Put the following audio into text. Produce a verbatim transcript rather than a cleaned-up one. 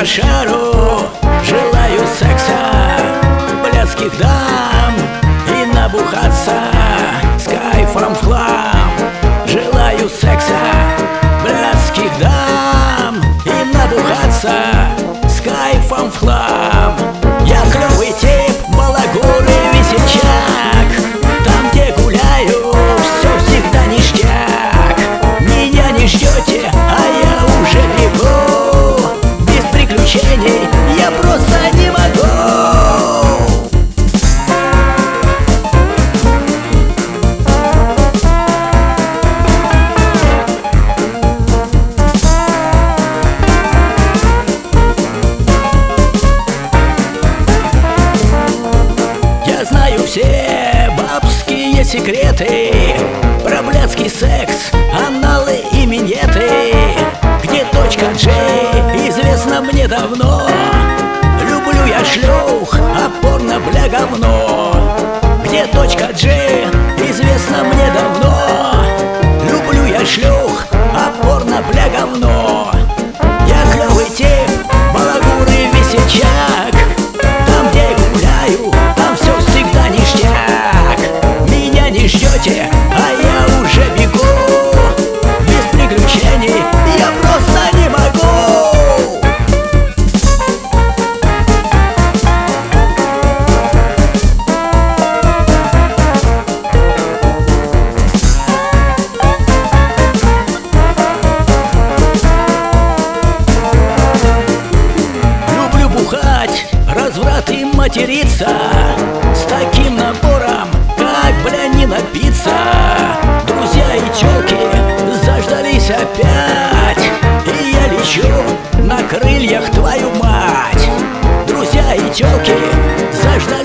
по шару, желаю секса, блядских дам и набухаться с кайфом в хлам. Желаю секса, блядских дам и набухаться с кайфом в хлам. Я клёвый тип, балагур и весельчак, там, где гуляю, все всегда ништяк. Меня не ждете, а я уже бегу. Без приключений я просто не могу. Я знаю все бабские секреты про блядский секс, аналы и минеты. Где точка G, известно мне давно. Люблю я шлюх, а порно, бля, говно. Где точка G, известно мне давно. Люблю я шлюх, а порно, бля, говно. Я клёвый тип, балагур и весельчак, там, где гуляю, там все всегда ништяк. Меня не ждете, а я уже бегу. Без приключений я просто не могу. Люблю бухать, разврат и материться, с таким набором, как, бля, не напиться. Друзья и тёлки заждались опять, и я лечу на крыльях, твою мать. Друзья и тёлки заждались